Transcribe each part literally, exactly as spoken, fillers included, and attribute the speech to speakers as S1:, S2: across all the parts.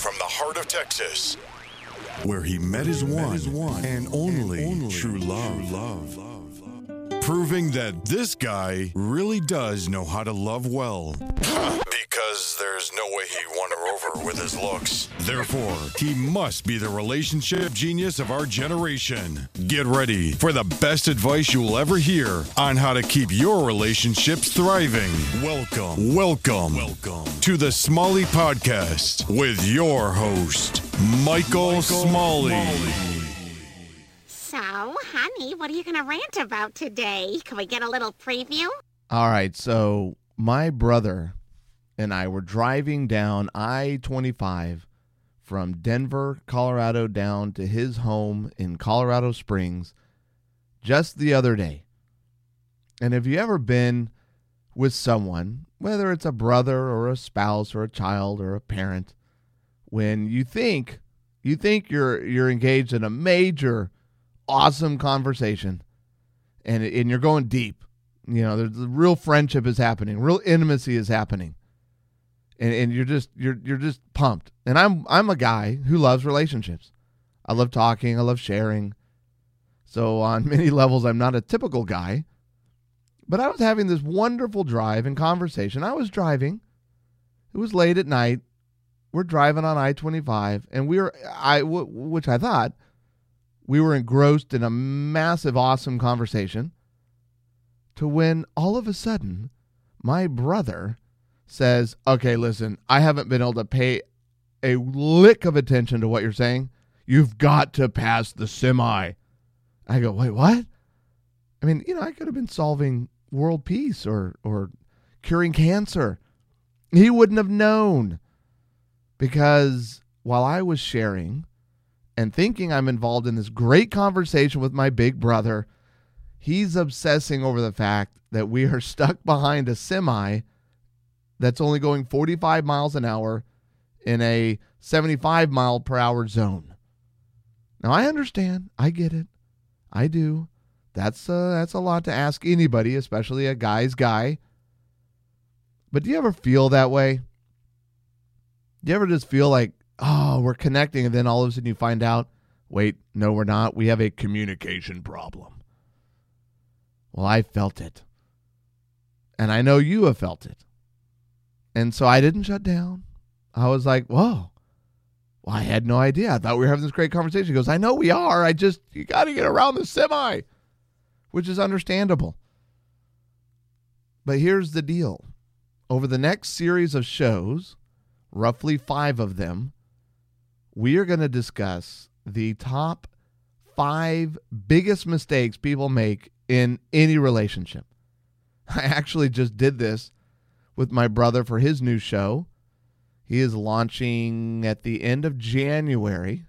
S1: from the heart of Texas, where he met his one, one and only, and only true love. love. Proving that this guy really does know how to love well. Because there's no way he'd won her over with his looks. Therefore, he must be the relationship genius of our generation. Get ready for the best advice you will ever hear on how to keep your relationships thriving. Welcome, welcome, welcome to the Smalley Podcast with your host, Michael, Michael Smalley. Smalley.
S2: So, honey, what are you going to rant about today? Can we get a little preview?
S3: All right, so my brother and I were driving down I twenty-five from Denver, Colorado, down to his home in Colorado Springs just the other day. And have you ever been with someone, whether it's a brother or a spouse or a child or a parent, when you think you think you're you're engaged in a major awesome conversation, and and you're going deep. You know, there's a real friendship is happening, real intimacy is happening, and and you're just you're you're just pumped. And I'm I'm a guy who loves relationships. I love talking. I love sharing. So on many levels, I'm not a typical guy. But I was having this wonderful drive and conversation. I was driving. It was late at night. We're driving on I twenty-five, and we were I w- which I thought. We were engrossed in a massive, awesome conversation to when all of a sudden my brother says, okay, listen, I haven't been able to pay a lick of attention to what you're saying. You've got to pass the semi. I go, wait, what? I mean, you know, I could have been solving world peace or, or curing cancer. He wouldn't have known, because while I was sharing and thinking I'm involved in this great conversation with my big brother, he's obsessing over the fact that we are stuck behind a semi that's only going forty-five miles an hour in a seventy-five mile per hour zone. Now, I understand. I get it. I do. That's uh, that's a lot to ask anybody, especially a guy's guy. But do you ever feel that way? Do you ever just feel like, oh, we're connecting, and then all of a sudden you find out, wait, no, we're not. We have a communication problem. Well, I felt it. And I know you have felt it. And so I didn't shut down. I was like, whoa. Well, I had no idea. I thought we were having this great conversation. He goes, I know we are. I just, you got to get around the semi, which is understandable. But here's the deal. Over the next series of shows, roughly five of them, we are going to discuss the top five biggest mistakes people make in any relationship. I actually just did this with my brother for his new show. He is launching at the end of January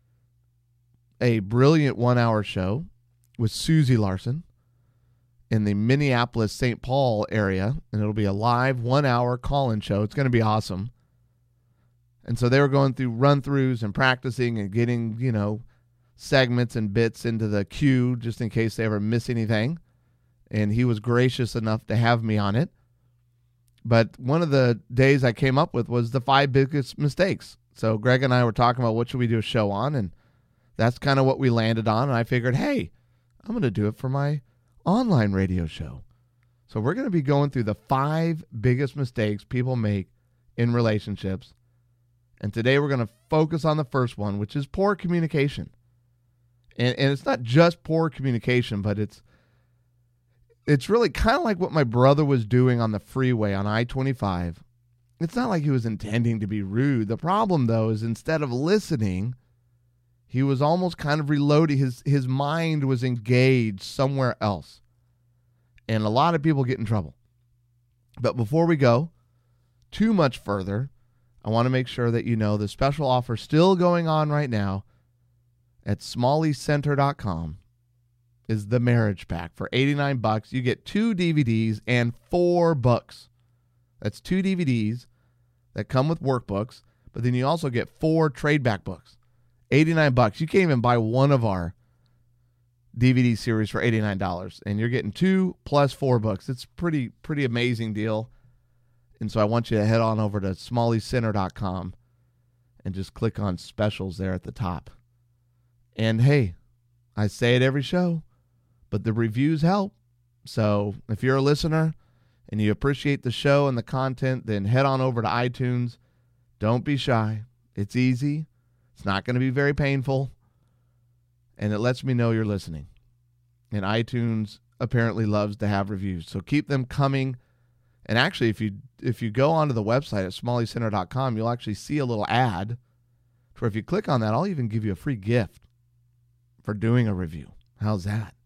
S3: a brilliant one-hour show with Susie Larson in the Minneapolis, Saint Paul area, and it'll be a live one-hour call-in show. It's going to be awesome. And so they were going through run-throughs and practicing and getting, you know, segments and bits into the queue just in case they ever miss anything. And he was gracious enough to have me on it. But one of the days I came up with was the five biggest mistakes. So Greg and I were talking about what should we do a show on, and that's kind of what we landed on. And I figured, hey, I'm going to do it for my online radio show. So we're going to be going through the five biggest mistakes people make in relationships. And today we're going to focus on the first one, which is poor communication. And, and it's not just poor communication, but it's it's really kind of like what my brother was doing on the freeway on I twenty-five. It's not like he was intending to be rude. The problem, though, is instead of listening, he was almost kind of reloading. His, his mind was engaged somewhere else. And a lot of people get in trouble. But before we go too much further, I want to make sure that you know the special offer still going on right now at smalley center dot com is the marriage pack. For eighty-nine bucks, you get two D V Ds and four books. That's two D V Ds that come with workbooks, but then you also get four trade back books. eighty-nine bucks. You can't even buy one of our D V D series for eighty-nine dollars, and you're getting two plus four books. It's pretty pretty amazing deal. And so I want you to head on over to smalley center dot com and just click on specials there at the top. And hey, I say it every show, but the reviews help. So if you're a listener and you appreciate the show and the content, then head on over to iTunes. Don't be shy. It's easy. It's not going to be very painful. And it lets me know you're listening. And iTunes apparently loves to have reviews. So keep them coming. And actually, if you if you go onto the website at smalley center dot com, you'll actually see a little ad. For if you click on that, I'll even give you a free gift for doing a review. How's that?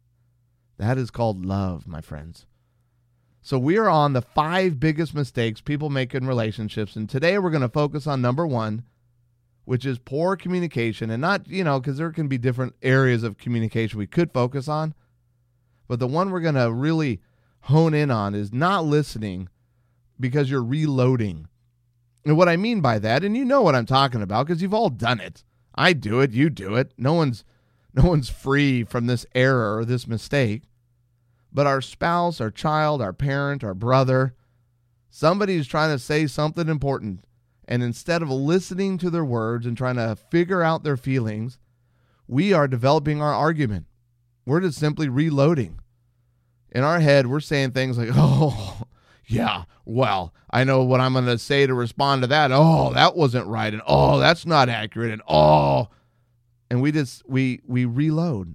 S3: That is called love, my friends. So we are on the five biggest mistakes people make in relationships. And today we're going to focus on number one, which is poor communication. And not, you know, because there can be different areas of communication we could focus on. But the one we're going to really hone in on is not listening because you're reloading. And what I mean by that, and you know what I'm talking about because you've all done it. I do it. You do it. No one's no one's free from this error or this mistake. But our spouse, our child, our parent, our brother, somebody's trying to say something important. And instead of listening to their words and trying to figure out their feelings, we are developing our argument. We're just simply reloading. In our head, we're saying things like, oh, yeah, well, I know what I'm going to say to respond to that. Oh, that wasn't right. And oh, that's not accurate. And oh, and we just, we, we reload.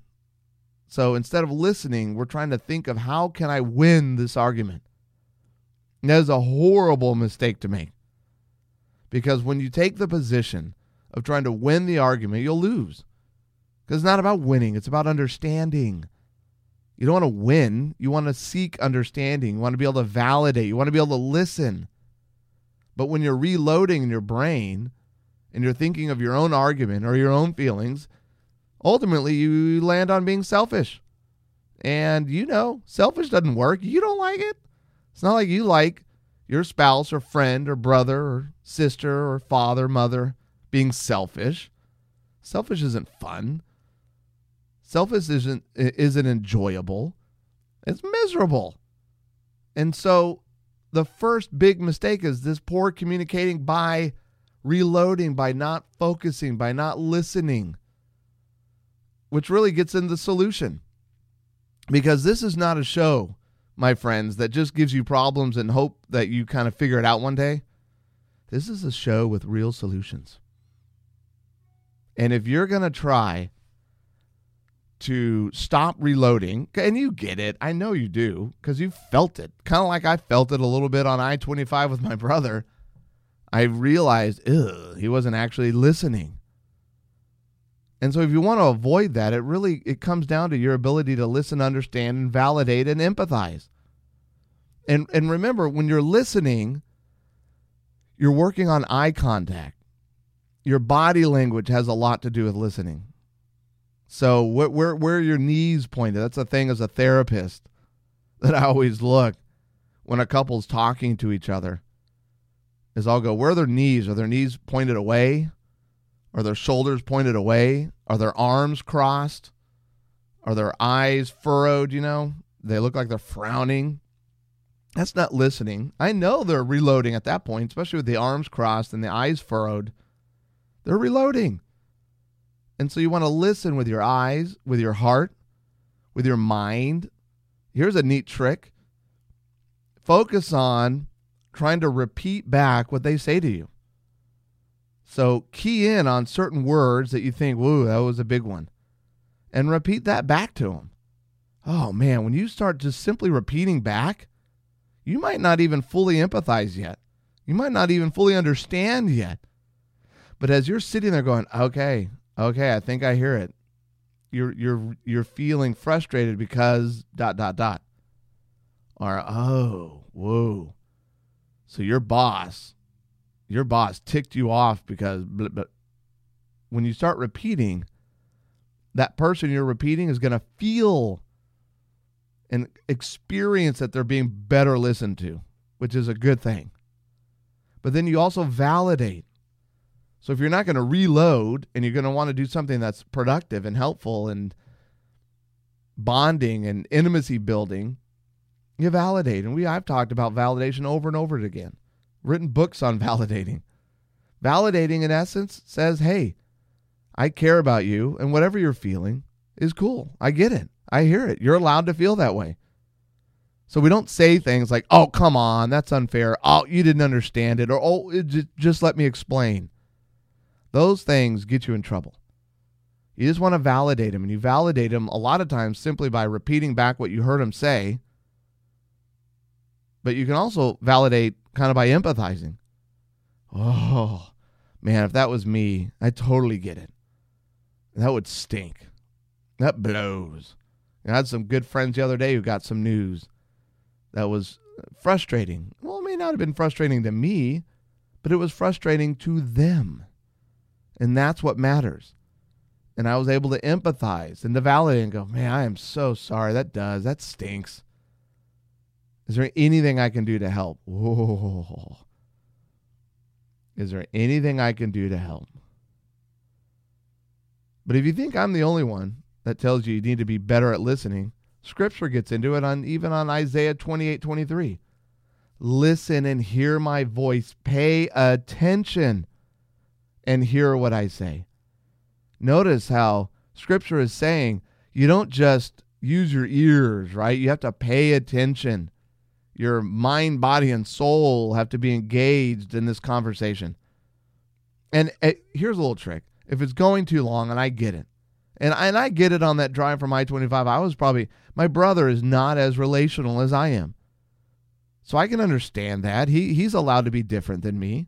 S3: So instead of listening, we're trying to think of how can I win this argument? And that is a horrible mistake to make. Because when you take the position of trying to win the argument, you'll lose. Because it's not about winning. It's about understanding. You don't want to win. You want to seek understanding. You want to be able to validate. You want to be able to listen. But when you're reloading in your brain and you're thinking of your own argument or your own feelings, ultimately you land on being selfish. And you know, selfish doesn't work. You don't like it. It's not like you like your spouse or friend or brother or sister or father, mother being selfish. Selfish isn't fun. Selfish isn't isn't enjoyable. It's miserable. And so the first big mistake is this poor communicating by reloading, by not focusing, by not listening, which really gets into the solution. Because this is not a show, my friends, that just gives you problems and hope that you kind of figure it out one day. This is a show with real solutions. And if you're going to try to stop reloading, and you get it, I know you do, because you felt it, kind of like I felt it a little bit on I twenty-five with my brother. I realized, ugh, he wasn't actually listening. And so if you want to avoid that, it really, it comes down to your ability to listen, understand, and validate and empathize. And and remember, when you're listening, you're working on eye contact. Your body language has a lot to do with listening. So where, where, where are your knees pointed? That's a thing as a therapist that I always look when a couple's talking to each other. Is I'll go, where are their knees? Are their knees pointed away? Are their shoulders pointed away? Are their arms crossed? Are their eyes furrowed, you know? They look like they're frowning. That's not listening. I know they're reloading at that point, especially with the arms crossed and the eyes furrowed. They're reloading. And so you want to listen with your eyes, with your heart, with your mind. Here's a neat trick. Focus on trying to repeat back what they say to you. So key in on certain words that you think, whoa, that was a big one. And repeat that back to them. Oh, man, when you start just simply repeating back, you might not even fully empathize yet. You might not even fully understand yet. But as you're sitting there going, okay, okay, I think I hear it. You're you're you're feeling frustrated because dot dot dot. Or oh, whoa. So your boss, your boss ticked you off because blah, blah. When you start repeating, that person you're repeating is going to feel and experience that they're being better listened to, which is a good thing. But then you also validate. So if you're not going to reload and you're going to want to do something that's productive and helpful and bonding and intimacy building, you validate. And we I've talked about validation over and over again. Written books on validating. Validating, in essence, says, hey, I care about you, and whatever you're feeling is cool. I get it. I hear it. You're allowed to feel that way. So we don't say things like, oh, come on, that's unfair. Oh, you didn't understand it. Or, oh, it just, just let me explain. Those things get you in trouble. You just want to validate them, and you validate them a lot of times simply by repeating back what you heard them say. But you can also validate kind of by empathizing. Oh, man, if that was me, I totally get it. That would stink. That blows. I had some good friends the other day who got some news that was frustrating. Well, it may not have been frustrating to me, but it was frustrating to them. And that's what matters. And I was able to empathize and to validate and go, man, I am so sorry. That does. That stinks. Is there anything I can do to help? Whoa. Is there anything I can do to help? But if you think I'm the only one that tells you you need to be better at listening, Scripture gets into it on even on Isaiah twenty-eight twenty-three. Listen and hear my voice. Pay attention and hear what I say. Notice how Scripture is saying you don't just use your ears, right? You have to pay attention. Your mind, body, and soul have to be engaged in this conversation. And uh, here's a little trick. If it's going too long, and I get it, and I, and I get it on that drive from I twenty-five, I was probably, my brother is not as relational as I am. So I can understand that. He He's allowed to be different than me.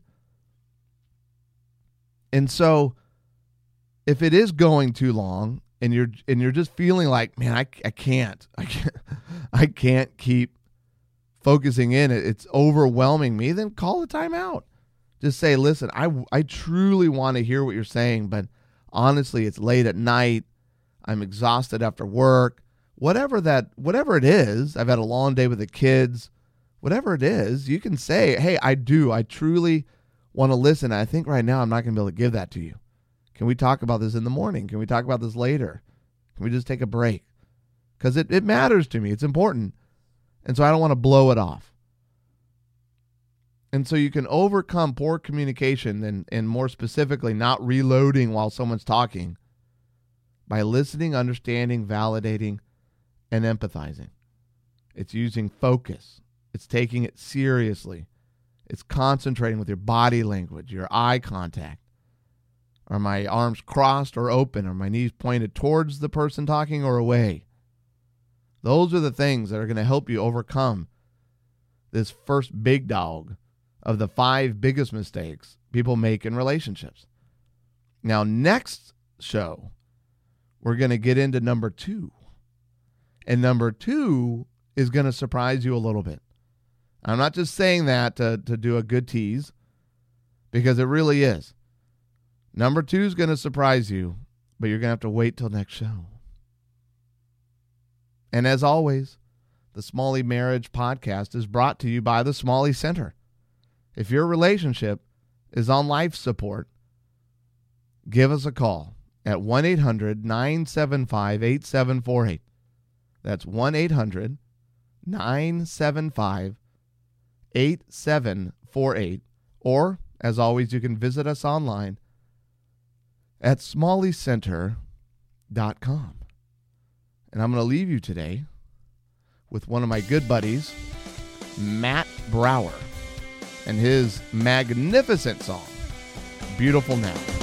S3: And so if it is going too long and you're and you're just feeling like, man, I, I can't, I can't, I can't keep focusing in, it's overwhelming me, then call a timeout. Just say, listen, I, I truly want to hear what you're saying, but honestly, it's late at night. I'm exhausted after work. Whatever that, whatever it is, I've had a long day with the kids. Whatever it is, you can say, hey, I do. I truly want to listen. I think right now I'm not going to be able to give that to you. Can we talk about this in the morning? Can we talk about this later? Can we just take a break? Because it, it matters to me. It's important. And so I don't want to blow it off. And so you can overcome poor communication and, and more specifically, not reloading while someone's talking by listening, understanding, validating, and empathizing. It's using focus. It's taking it seriously. It's concentrating with your body language, your eye contact. Are my arms crossed or open? Are my knees pointed towards the person talking or away? Those are the things that are going to help you overcome this first big dog of the five biggest mistakes people make in relationships. Now, next show, we're going to get into number two. And number two is going to surprise you a little bit. I'm not just saying that to, to do a good tease, because it really is. Number two is going to surprise you, but you're going to have to wait till next show. And as always, the Smalley Marriage Podcast is brought to you by the Smalley Center. If your relationship is on life support, give us a call at one eight hundred nine seven five eight seven four eight. That's one eight hundred nine seven five eight seven four eight. Or, as always, you can visit us online at smalley center dot com. And I'm going to leave you today with one of my good buddies, Matt Brower, and his magnificent song, Beautiful Now.